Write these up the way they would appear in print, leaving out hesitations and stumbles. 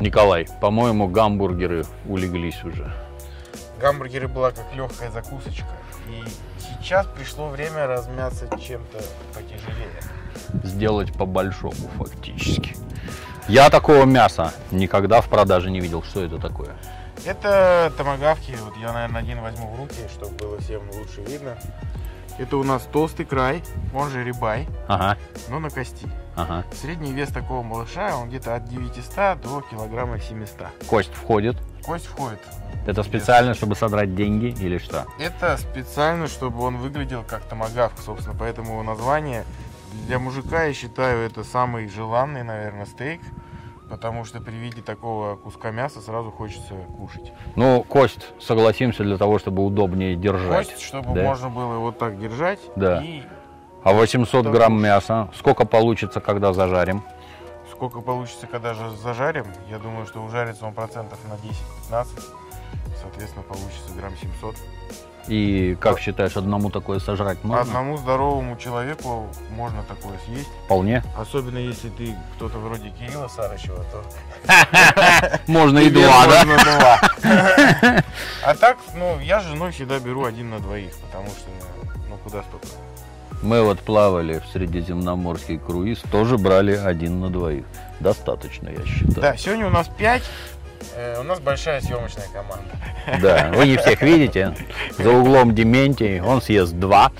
Николай, по-моему, гамбургеры улеглись уже. Гамбургеры была как легкая закусочка. И сейчас пришло время размяться чем-то потяжелее. Сделать по-большому фактически. Я такого мяса никогда в продаже не видел. Что это такое? Это томагавки. Вот я, наверное, один возьму в руки, чтобы было всем лучше видно. Это у нас толстый край, он же рибай, Ага. но на кости. Ага. Средний вес такого малыша, он где-то от 900 до килограмма 700. Кость входит. Кость входит. Это специально, чтобы содрать деньги или что? Это специально, чтобы он выглядел как томагавк, собственно, поэтому его название. Для мужика, я считаю, это самый желанный, наверное, стейк, потому что при виде такого куска мяса сразу хочется кушать. Ну, кость, согласимся, для того, чтобы удобнее держать. Кость, чтобы да? можно было вот так держать. Да. И А 800 грамм мяса, сколько получится, когда зажарим? сколько получится, когда же зажарим? Я думаю, что ужарится он процентов на 10-15. Соответственно, получится грамм 700. И как считаешь, одному такое сожрать можно? Одному здоровому человеку можно такое съесть. Вполне. Особенно если ты кто-то вроде Кирилла Сарычева, то Можно и тебе два, да? можно два. А так, ну, я с женой всегда беру один на двоих, потому что, ну, куда столько. Мы вот плавали в средиземноморский круиз, тоже брали один на двоих. Достаточно, я считаю. Да, сегодня у нас 5. У нас большая съемочная команда. Да, вы не всех видите. За углом Дементий, он съест 2.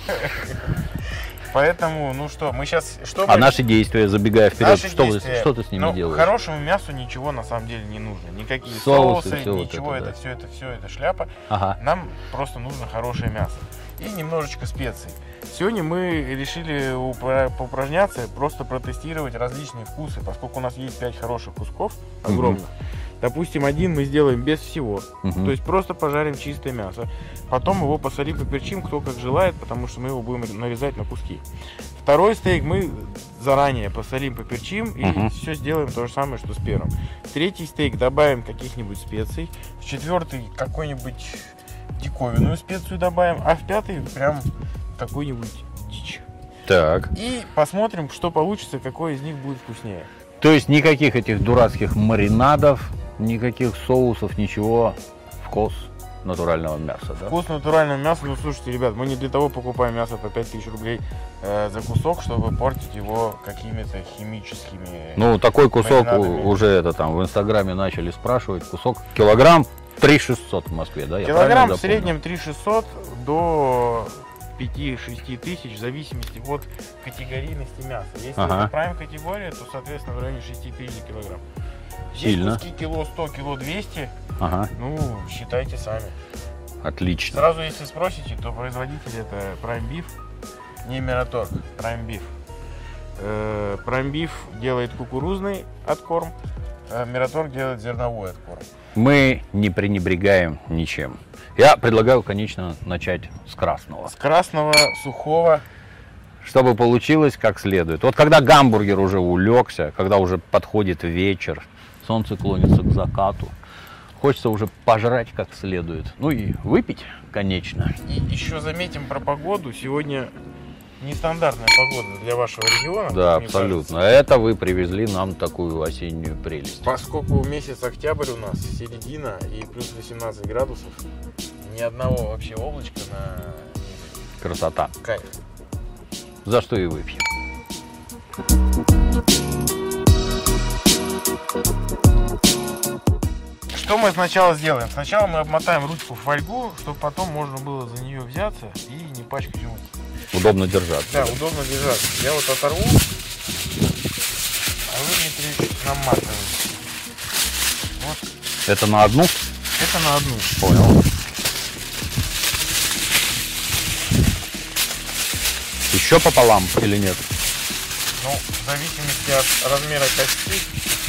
Поэтому, ну что, мы сейчас... А наши действия, забегая вперед, Наши что действия, ты с ними ну, делаешь? хорошему мясу ничего на самом деле не нужно. Никакие Соусы, соусы, всё вот ничего, это, это все это шляпа. Ага. Нам просто нужно хорошее мясо. И немножечко специй. Сегодня мы решили поупражняться, просто протестировать различные вкусы, поскольку у нас есть 5 хороших кусков, огромных. Допустим, один мы сделаем без всего, то есть просто пожарим чистое мясо. Потом его посолим, поперчим, кто как желает, потому что мы его будем нарезать на куски. Второй стейк мы заранее посолим, поперчим и все сделаем то же самое, что с первым. Третий стейк добавим каких-нибудь специй. В четвертый какой-нибудь диковинную специю добавим, а в пятый прям какую-нибудь дичь. Так. И посмотрим, что получится, какой из них будет вкуснее. То есть никаких этих дурацких маринадов, никаких соусов, ничего. Вкус натурального мяса, да? Вкус натурального мяса, ну слушайте, ребят, мы не для того покупаем мясо по 5000 рублей за кусок, чтобы портить его какими-то химическими... Ну, такой кусок маринадами. уже это там в Инстаграме начали спрашивать. Кусок килограмм 3600 в Москве, да? Я Килограмм правильно в среднем 3600 до 5-6 тысяч, в зависимости от категорийности мяса. Если это прайм категория, то, соответственно, в районе 6 тысяч за килограмм. Сильно. Здесь куски кило 100, кило 200, ну, считайте сами. Отлично. Сразу, если спросите, то производитель это Prime Beef, не Miraторg, Prime Beef. Prime Beef делает кукурузный откорм, а Miratorg делает зерновой откорм. Мы не пренебрегаем ничем. Я предлагаю, конечно, начать с красного. С красного, сухого. Чтобы получилось как следует. Вот когда гамбургер уже улегся, когда уже подходит вечер, солнце клонится к закату, хочется уже пожрать как следует. Ну и выпить, конечно. И еще заметим про погоду. Сегодня нестандартная погода для вашего региона. Да, абсолютно. Это вы привезли нам такую осеннюю прелесть. Поскольку месяц октябрь у нас, середина и плюс 18 градусов, ни одного вообще облачка на... Красота. Кайф. За что и выпьем. Что мы сначала сделаем? Сначала мы обмотаем ручку в фольгу, чтобы потом можно было за нее взяться и не пачкать руки. Удобно держаться. Да, удобно держаться. Я вот оторву, а вы, Дмитрий, наматываете. Вот. Это на одну? Это на одну. Понял. Еще пополам или нет? Ну, в зависимости от размера кости.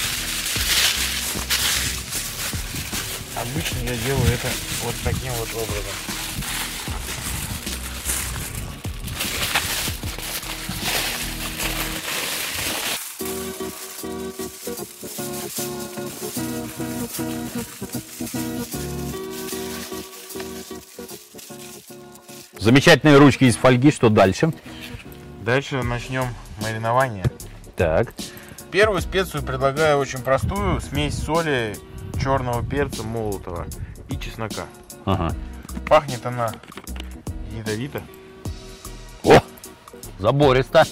Обычно я делаю это вот таким вот образом. Замечательные ручки из фольги. Что дальше? Дальше начнем маринование. Так. Первую специю предлагаю очень простую. Смесь соли, черного перца молотого и чеснока. Ага. Пахнет она ядовито. О, забористо.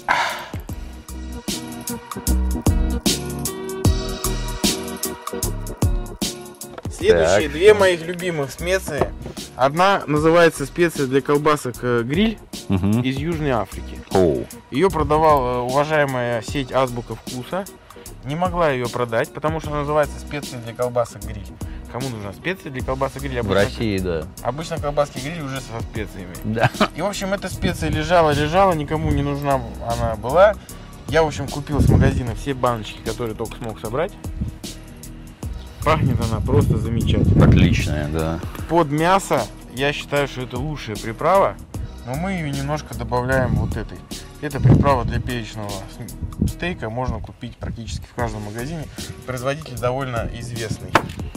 Следующие Так. две моих любимых специи. Одна называется специя для колбасок гриль Мгм. из Южной Африки. О, Ее продавала уважаемая сеть Азбука Вкуса. Не могла ее продать, потому что она называется специя для колбасок гриль. Кому нужна специя для колбасок гриль? в России, да. Обычно колбаски гриль уже со специями. Да. И, в общем, эта специя лежала, никому не нужна она была. Я, в общем, купил с магазина все баночки, которые только смог собрать. Пахнет она просто замечательно. Отличная, да. Под мясо я считаю, что это лучшая приправа, но мы ее немножко добавляем вот этой. Это приправа для перечного стейка, можно купить практически в каждом магазине. Производитель довольно известный.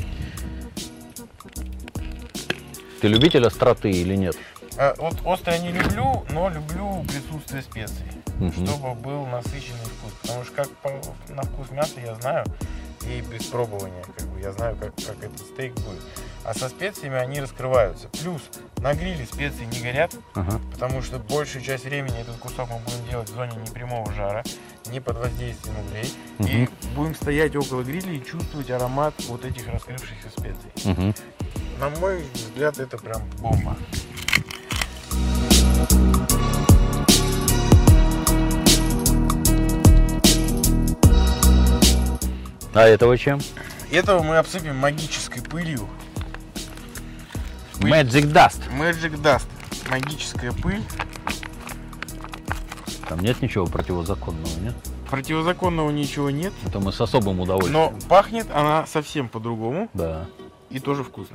Ты любитель остроты или нет? Вот острое не люблю, но люблю присутствие специй, Мгм. чтобы был насыщенный вкус. Потому что на вкус мяса я знаю, и без пробования я знаю, как этот стейк будет. А со специями они раскрываются. Плюс на гриле специи не горят, Ага. потому что большую часть времени этот кусок мы будем делать в зоне непрямого жара, не под воздействием углей. И будем стоять около гриля и чувствовать аромат вот этих раскрывшихся специй. Мгм. На мой взгляд, это прям бомба. А этого чем? Этого мы обсыпем магической пылью. Magic Dust. Magic Dust. Магическая пыль. Там нет ничего противозаконного, нет? Противозаконного ничего нет. Это мы с особым удовольствием. Но пахнет она совсем по-другому Да. и тоже вкусно.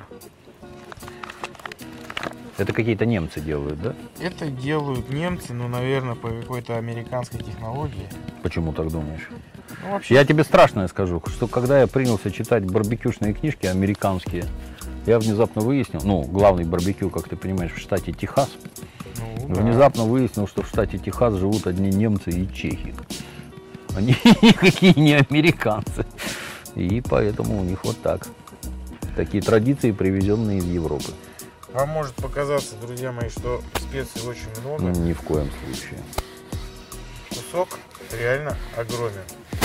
Это какие-то немцы делают, да? Это делают немцы, но, наверное, по какой-то американской технологии. Почему так думаешь? Ну, вообще, Я тебе страшное скажу, что когда я принялся читать барбекюшные книжки американские, я внезапно выяснил, ну, главный барбекю, как ты понимаешь, в штате Техас, ну, да. внезапно выяснил, что в штате Техас живут одни немцы и чехи. Они никакие не американцы. И поэтому у них вот так. Такие традиции, привезенные из Европы. Вам может показаться, друзья мои, что специй очень много. Ни в коем случае. Кусок реально огромен.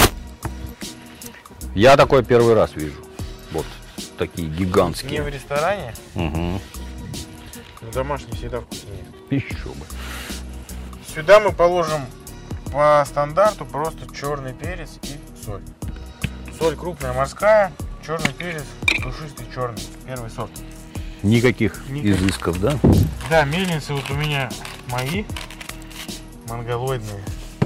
Я такой первый раз вижу. Вот такие Не гигантские. в ресторане, Угу. но домашний всегда вкуснее. Еще бы. Сюда мы положим по стандарту просто черный перец и соль. Соль крупная морская, черный перец душистый черный, первый сорт. Никаких Никаких. изысков, да? Да, мельницы вот у меня мои, монголоидные.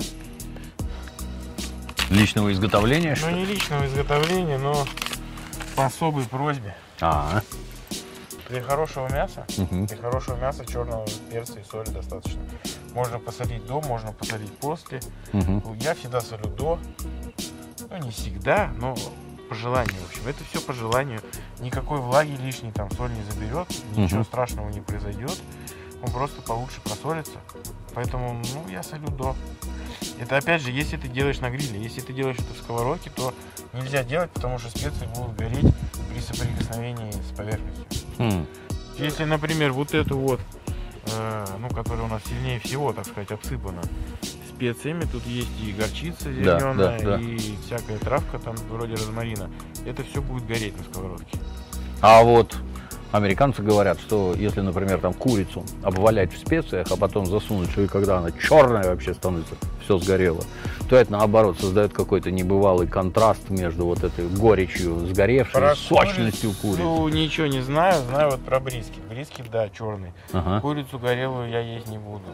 Личного изготовления, Ну что ли? не личного изготовления, но по особой просьбе. А, Для хорошего мяса, мгм. для хорошего мяса черного перца и соли достаточно. Можно посолить до, можно посолить после. Мгм. Я всегда солю до. Ну, не всегда, но по желанию, в общем. Это все по желанию. Никакой влаги лишней там соль не заберет, ничего Мгм. страшного не произойдет. Он просто получше просолится. Поэтому, ну, я солю до. Это опять же, если ты делаешь на гриле. Если ты делаешь это в сковородке, то нельзя делать, потому что специи будут гореть при соприкосновении с поверхностью. Хм. Если, например, вот эту вот, ну, которая у нас сильнее всего, так сказать, обсыпана специями, тут есть и горчица Да, зеленая, да. и всякая травка там вроде розмарина. Это все будет гореть на сковородке. А вот американцы говорят, что если, например, там курицу обвалять в специях, а потом засунуть, что и когда она черная вообще становится, все сгорело, то это наоборот создает какой-то небывалый контраст между вот этой горечью сгоревшей, Про сочностью курицы. курицу ничего не знаю, знаю вот про брискет. Брискет, да, черный. Ага. Курицу горелую я есть не буду.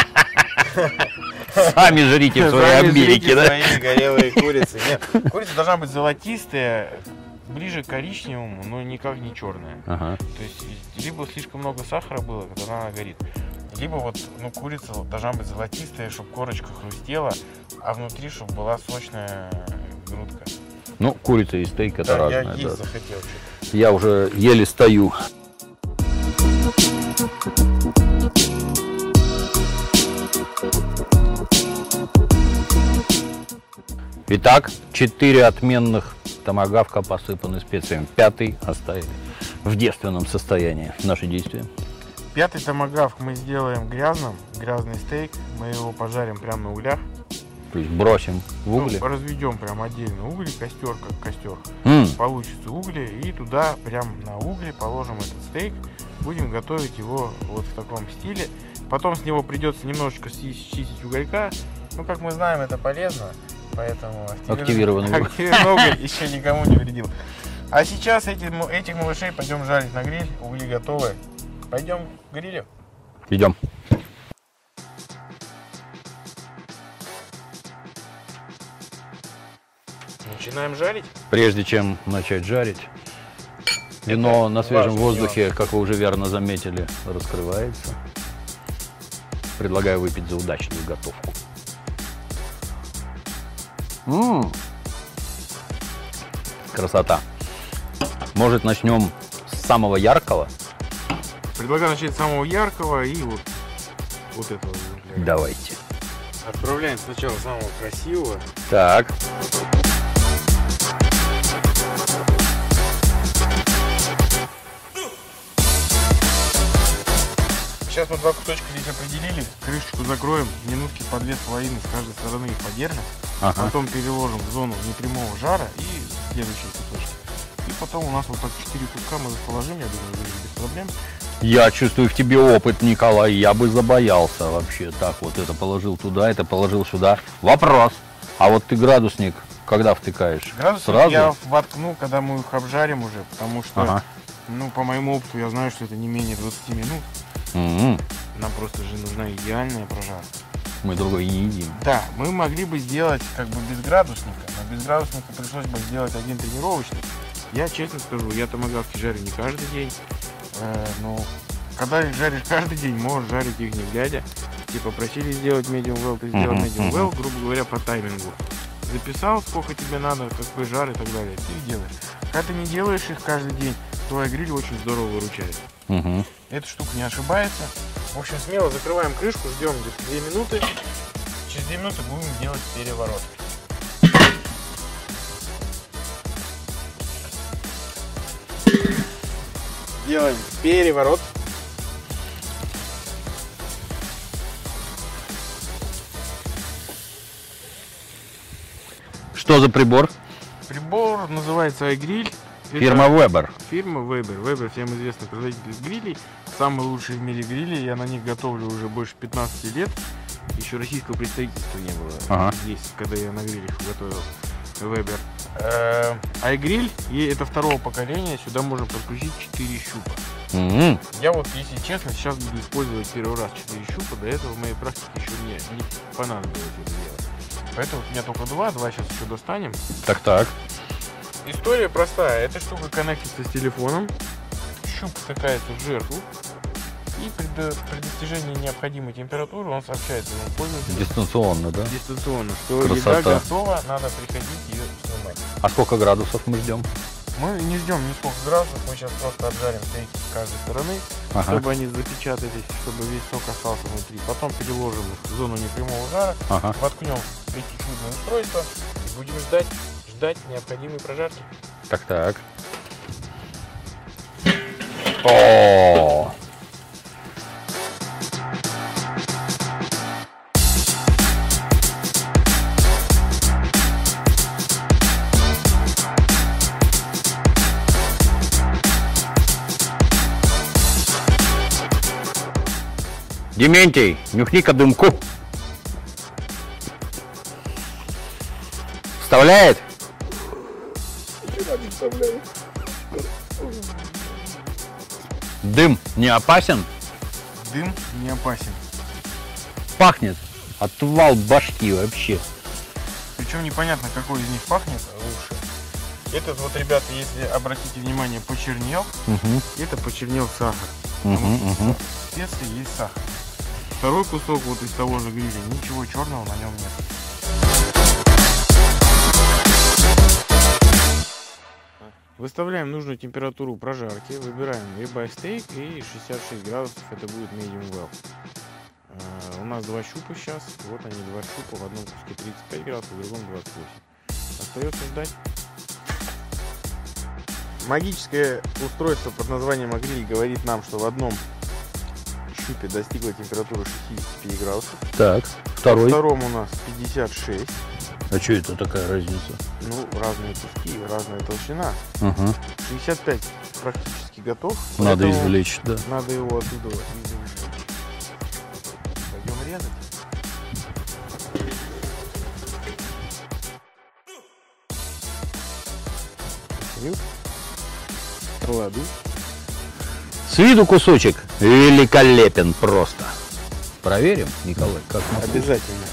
Сами жрите в своей Сами Америке, жрите да? свои горелые курицы. Нет, курица должна быть золотистая, ближе к коричневому, но никак не черная. Ага. То есть либо слишком много сахара было, когда она горит, либо вот, ну, курица должна быть золотистая, чтобы корочка хрустела, а внутри, чтобы была сочная грудка. Ну, курица и стейк это Да, я разное. есть Да. захотел что-то. Я уже еле стою. Итак, 4 отменных томагавка посыпаны специями. 5-й оставили в девственном состоянии. Наши действия. 5-й томагавк мы сделаем грязным. Грязный стейк. Мы его пожарим прямо на углях. То есть бросим в угли. Ну, разведем прям отдельно угли, костер как костер. Получится угли, и туда прям на угли положим этот стейк. Будем готовить его вот в таком стиле. Потом с него придется немножечко счистить уголька. Ну, как мы знаем, это полезно. Поэтому активированный уголь еще никому не вредил. А сейчас этих малышей пойдем жарить на гриль. Угли готовы. Пойдем к грилю. Идем. Начинаем жарить. Прежде чем начать жарить, вино на свежем воздухе, как вы уже верно заметили, раскрывается. Предлагаю выпить за удачную готовку. Красота. Может, начнем с самого яркого? Предлагаю начать с самого яркого и вот этого. Давайте. Отправляем сначала самого красивого. Так. Сейчас мы 2 кусочка здесь определили. Крышечку закроем, минутки по 2,5 с каждой стороны их подержим. Потом переложим в зону непрямого жара и следующие кусочки. И потом у нас вот так 4 куска мы расположим, я думаю, будет без проблем. Я чувствую в тебе опыт, Николай. Я бы забоялся вообще. Так, вот это положил туда, это положил сюда. Вопрос. А вот ты градусник когда втыкаешь? Градусник сразу? Я воткну, когда мы их обжарим уже, потому что, ну, по моему опыту, я знаю, что это не менее 20 минут. Нам просто же нужна идеальная прожарка. Мы другой не едим. Да, мы могли бы сделать как бы без градусника, но без градусника пришлось бы сделать один тренировочный. Я честно скажу, я томагавки жарю не каждый день, но когда их жаришь каждый день, можешь жарить их не глядя. Типа просили сделать medium well, ты сделал medium well, грубо говоря, по таймингу. Записал, сколько тебе надо, какой жар и так далее, ты их делаешь. Когда ты не делаешь их каждый день, твой гриль очень здорово выручает. Эта штука не ошибается. В общем, смело закрываем крышку, ждем где-то 2 минуты. Через 2 минуты будем делать переворот. Делаем переворот. Что за прибор? Прибор называется iGrill. Фирма Weber. Фирма Weber. Weber всем известный производитель грилей. Самые лучшие в мире грили. Я на них готовлю уже больше 15 лет. Еще российского представительства не было здесь, когда я на грилях готовил Weber. iGrill, и это второго поколения. Сюда можно подключить 4 щупа. Я вот, если честно, сейчас буду использовать первый раз 4 щупа. До этого в моей практике еще не понадобилось это делать. Поэтому у меня только 2 сейчас еще достанем. Так. История простая. Эта штука коннектится с телефоном. Щуп втыкается в жертву. И при достижении необходимой температуры он сообщает своему пользователю. Дистанционно, да? Дистанционно. Что Красота. еда готова, надо приходить ее снимать. А сколько градусов мы ждем? Мы не ждем ни сколько градусов. Мы сейчас просто обжарим стейки с каждой стороны, чтобы они запечатались, чтобы весь сок остался внутри. Потом переложим их в зону непрямого жара, воткнем эти чудные устройства и будем ждать необходимой прожарки. Так. О! Дементий, нюхни-ка дымку. Вставляет? Дым не опасен? Дым не опасен. Пахнет. Отвал башки вообще. Причем непонятно, какой из них пахнет лучше. Этот вот, ребята, если обратите внимание, почернел. Это почернел сахар. Потому что в специи есть сахар. Второй кусок вот из того же гриля, ничего черного на нем нет. Выставляем нужную температуру прожарки, выбираем ribeye стейк и 66 градусов, это будет medium well. У нас 2 щупа сейчас, вот они 2 щупа, в одном куске 35 градусов, в другом 28. Остается ждать. Магическое устройство под названием Агриль говорит нам, что в одном щупе достигла температура 65 градусов. Так, Во второй. втором у нас 56. А что это такая разница? Ну, разные куски, разная толщина. Ага. 65 практически готов. Надо поэтому извлечь, да. Надо его оттуда извлечь. Пойдем резать. Кладу. С виду кусочек великолепен просто. Проверим, Николай, как на вкус? Обязательно.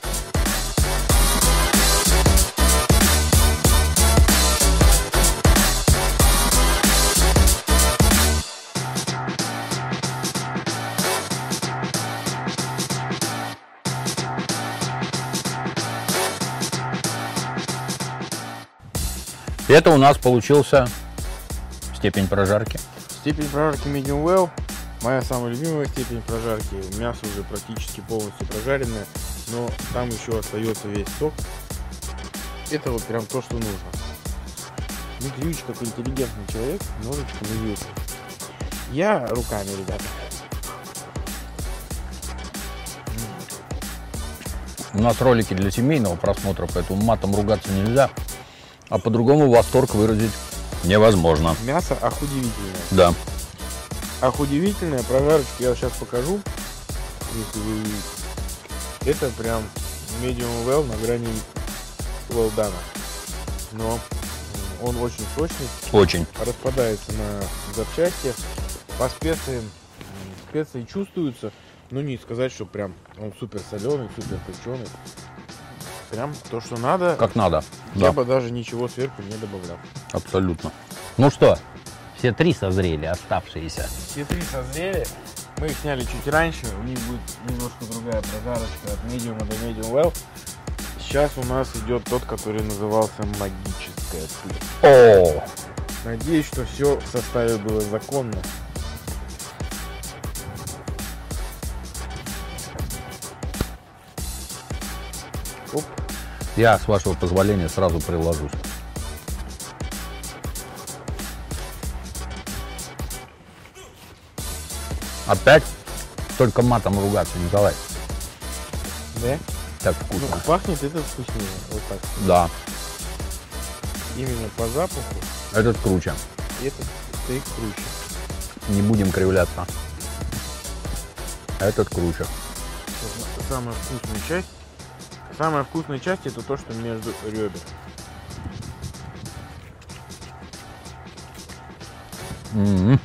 Это у нас получился степень прожарки. Степень прожарки medium well. Моя самая любимая степень прожарки. Мясо уже практически полностью прожаренное, но там еще остается весь сок. Это вот прям то, что нужно. Дмитриевич, как интеллигентный человек, ножичком и вилкой. Я руками, ребята. У нас ролики для семейного просмотра, поэтому матом ругаться нельзя. А по-другому восторг выразить невозможно. Мясо охудевительное. Да. Охудевительная прожарочка, я сейчас покажу. Если вы видите. Это прям medium well на грани well done. Но он очень сочный, Очень. распадается на запчасти. По специям специи чувствуются, но не сказать, что прям он супер соленый, супер печеный. Прям то, что надо. Как надо. Я Да, бы даже ничего сверху не добавлял. абсолютно. Ну что, все три созрели, оставшиеся. Все три созрели. Мы их сняли чуть раньше. У них будет немножко другая прожарочка от medium до medium well. Сейчас у нас идет тот, который назывался магическая пыль. О, Надеюсь, что все в составе было законно. Оп. я, с вашего позволения, сразу приложусь. Опять только матом ругаться, Николай. Да? Так Ну, вкусно. пахнет этот вкуснее. Вот так. Да, Именно по запаху этот круче. этот стейк круче. Не будем кривляться. Этот круче. Сейчас самая вкусная часть. Самая вкусная часть это то, что между ребер. М-м.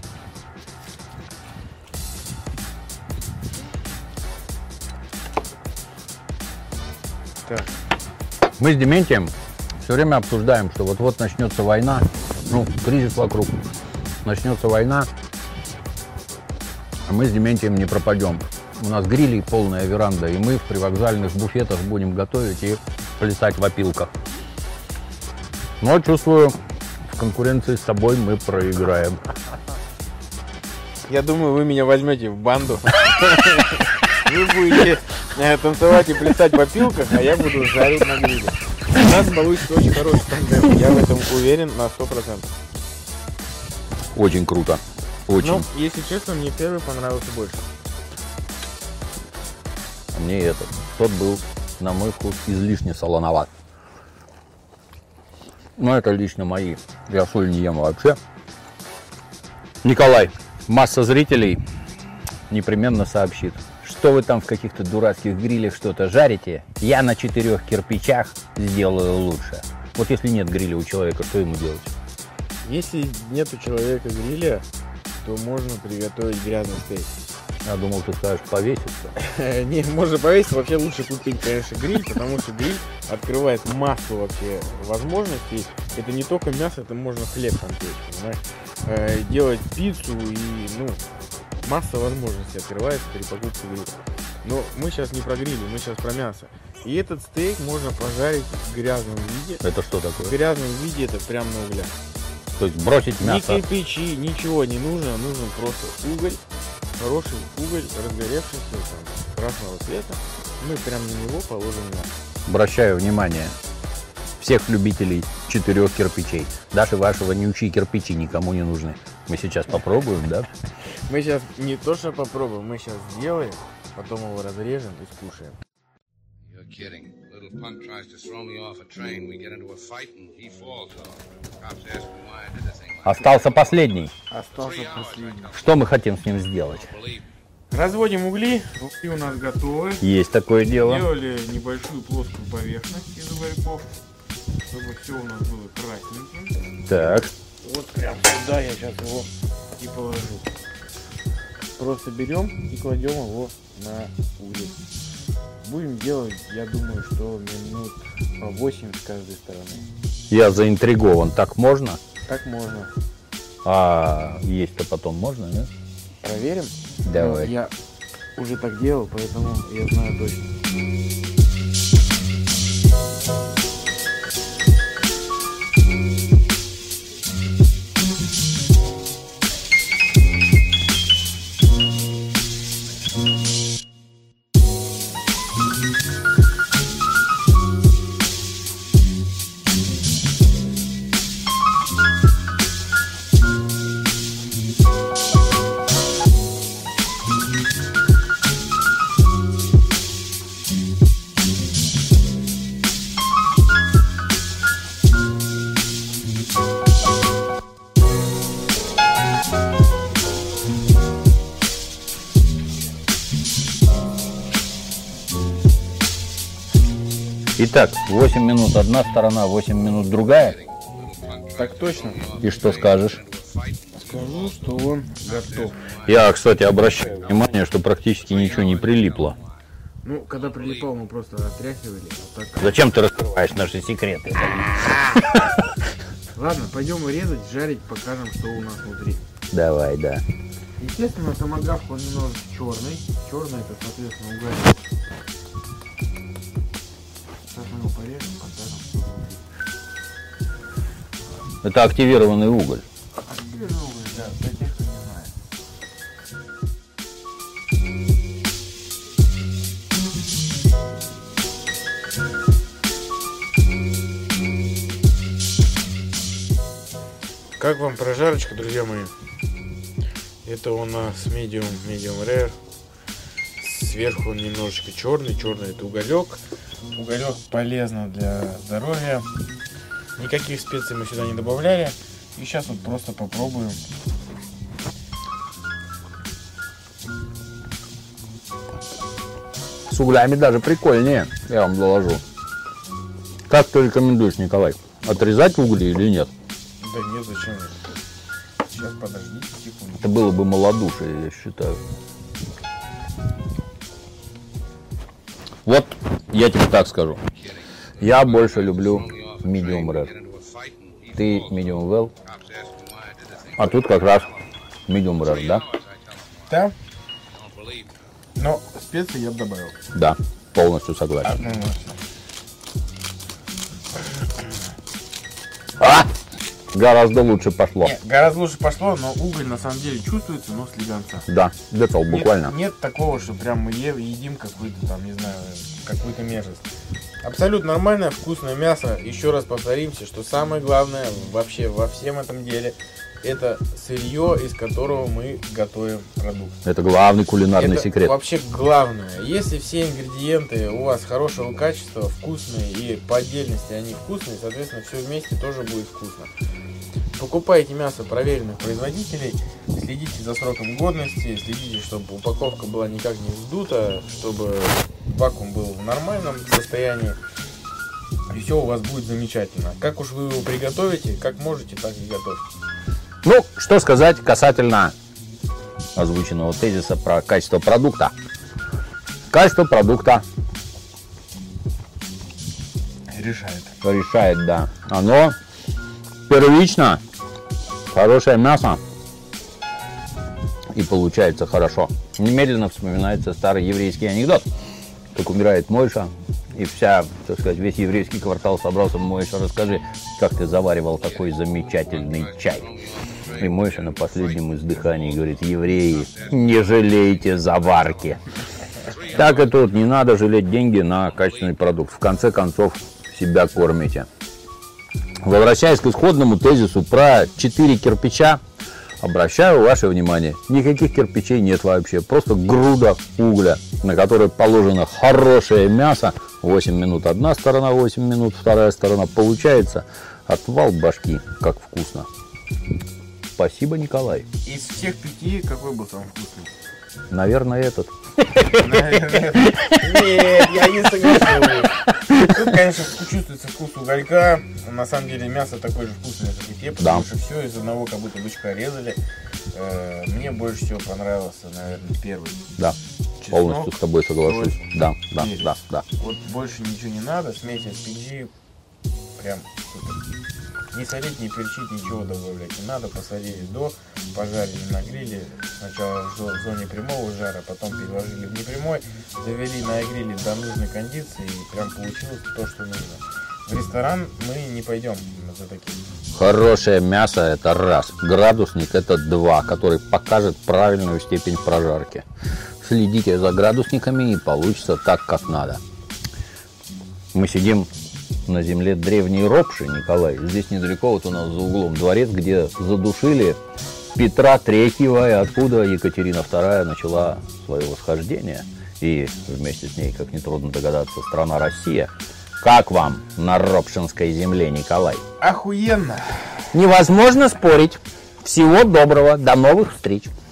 Так. Мы с Дементием все время обсуждаем, что вот-вот начнется война, ну, кризис вокруг, начнется война, а мы с Дементием не пропадем. У нас грили, полная веранда, и мы в привокзальных буфетах будем готовить и плясать в опилках. Но чувствую, в конкуренции с тобой мы проиграем. Я думаю, вы меня возьмете в банду. Вы будете танцевать и плясать в опилках, а я буду жарить на гриле. У нас получится очень хороший тандем. Я в этом уверен на 100%. Очень круто. Очень. Ну, если честно, мне первый понравился больше. А мне этот. Тот был, на мой вкус, излишне солоноват. Но это лично мои. Я соль не ем вообще. Николай, масса зрителей непременно сообщит, что вы там в каких-то дурацких грилях что-то жарите. Я на 4 кирпичах сделаю лучше. Вот если нет гриля у человека, что ему делать? Если нет у человека гриля, то можно приготовить грязный стейк. Я думал, ты скажешь повеситься. Не, можно повесить, вообще лучше купить, конечно, гриль, потому что гриль открывает массу вообще возможностей. Это не только мясо, это можно хлеб там печь, понимаешь? Делать пиццу и, ну, масса возможностей открывается при покупке гриля. Но мы сейчас не про гриль, мы сейчас про мясо. И этот стейк можно пожарить в грязном виде. Это что такое? В грязном виде это прям на углях. То есть бросить Ни мясо. кирпичи, ничего не нужно, нужен просто уголь. Хороший уголь, разгоревшийся, там, красного цвета. Мы прям на него положим мясо. Обращаю внимание, всех любителей 4 кирпичей. Даже ваши вонючие кирпичи никому не нужны. Мы сейчас попробуем, да? Мы сейчас не то что попробуем, мы сейчас сделаем, потом его разрежем и скушаем. You're kidding. Little punk tries to throw me off a train. We get into a fight and he falls off. Cops ask me why I did the thing. Остался последний. Остался последний. Что мы хотим с ним сделать? Разводим угли. Угли у нас готовы. Есть такое дело. Сделали небольшую плоскую поверхность из угольков, чтобы все у нас было красненьким. Так. Вот прям сюда я сейчас его и положу. Просто берем и кладем его на угли. Будем делать, я думаю, что минут по 8 с каждой стороны. Я заинтригован. Так можно? Так можно. А есть-то потом можно, да? Проверим? Давай. Я уже так делал, поэтому я знаю точно. Итак, 8 минут одна сторона, 8 минут другая. Так точно. И что скажешь? Скажу, что он готов. Я, кстати, обращаю внимание, что практически ничего не прилипло. Ну, когда прилипал, мы просто отряхивали. А так... Зачем ты раскрываешь наши секреты? Ладно, пойдем резать, жарить, покажем, что у нас внутри. Давай, да. Естественно, томагавк он немножко черный. Черный это, соответственно, уголек. Сейчас мы его порежем, покажем, что внутри. Это активированный уголь. Активированный уголь, да, для тех, кто не знает. Как вам прожарочка, друзья мои? Это у нас medium rare. Сверху он немножечко черный. Черный это уголек. Уголек полезно для здоровья. Никаких специй мы сюда не добавляли. И сейчас вот просто попробуем. С углями даже прикольнее, я вам доложу. Как ты рекомендуешь, Николай? Отрезать угли или нет? Да нет, зачем? Сейчас подождите секунду. Это было бы малодушие, я считаю. Вот, я тебе так скажу. Я больше люблю medium rare. Ты medium well. А тут как раз medium rare, да? Да? Но специи я бы добавил. Да, полностью согласен. Гораздо лучше пошло. Нет, гораздо лучше пошло, но уголь на самом деле чувствуется, но слегонца. Да, где-то буквально. Нет такого, что прям мы едим какую-то там, не знаю, какую-то мерзость. Абсолютно нормальное, вкусное мясо. Еще раз повторимся, что самое главное вообще во всем этом деле это сырье, из которого мы готовим продукт. Это главный кулинарный Это секрет. вообще главное. Если все ингредиенты у вас хорошего качества, вкусные и по отдельности они вкусные, соответственно, все вместе тоже будет вкусно. Покупайте мясо проверенных производителей, следите за сроком годности, следите, чтобы упаковка была никак не вздута, чтобы вакуум был в нормальном состоянии. И все у вас будет замечательно. Как уж вы его приготовите, как можете, так и готовьте. Ну, что сказать касательно озвученного тезиса про качество продукта. Качество продукта решает, да. Оно первично, хорошее мясо, и получается хорошо. Немедленно вспоминается старый еврейский анекдот. Как умирает Мойша, и вся, так сказать, весь еврейский квартал собрался: Мойша, расскажи, как ты заваривал такой замечательный чай. И Мойша на последнем издыхании говорит: евреи, не жалейте заварки. Так и тут, не надо жалеть деньги на качественный продукт. В конце концов, себя кормите. Возвращаясь к исходному тезису про 4 кирпича, обращаю ваше внимание, никаких кирпичей нет вообще, просто груда угля, на которой положено хорошее мясо, 8 минут одна сторона, 8 минут вторая сторона, получается отвал башки, как вкусно. Спасибо, Николай. Из всех 5 какой был самый вкусный? Наверное, этот. Наверное, нет, я не соглашусь. Тут, конечно, чувствуется вкус уголька. На самом деле мясо такое же вкусное, как и те, потому что все из одного как будто бычка резали. Мне больше всего понравился, наверное, первый. Да, Чеснок, полностью с тобой соглашусь. соль, Да. перец. Вот больше ничего не надо, смесь SPG прям супер. Не солить, не перчить, ничего добавлять не надо. Посолили до, пожарили на гриле. Сначала в зоне прямого жара, потом переложили в непрямой, довели на гриле до нужной кондиции, и прям получилось то, что нужно. В ресторан мы не пойдем за таким. Хорошее мясо — это раз, градусник — это 2, который покажет правильную степень прожарки. Следите за градусниками, и получится так, как надо. Мы сидим на земле древней Ропши, Николай. Здесь недалеко вот у нас за углом дворец, где задушили Петра III, и откуда Екатерина II начала свое восхождение. И вместе с ней, как нетрудно догадаться, страна Россия. Как вам на Ропшинской земле, Николай? Охуенно! Невозможно спорить. Всего доброго, до новых встреч.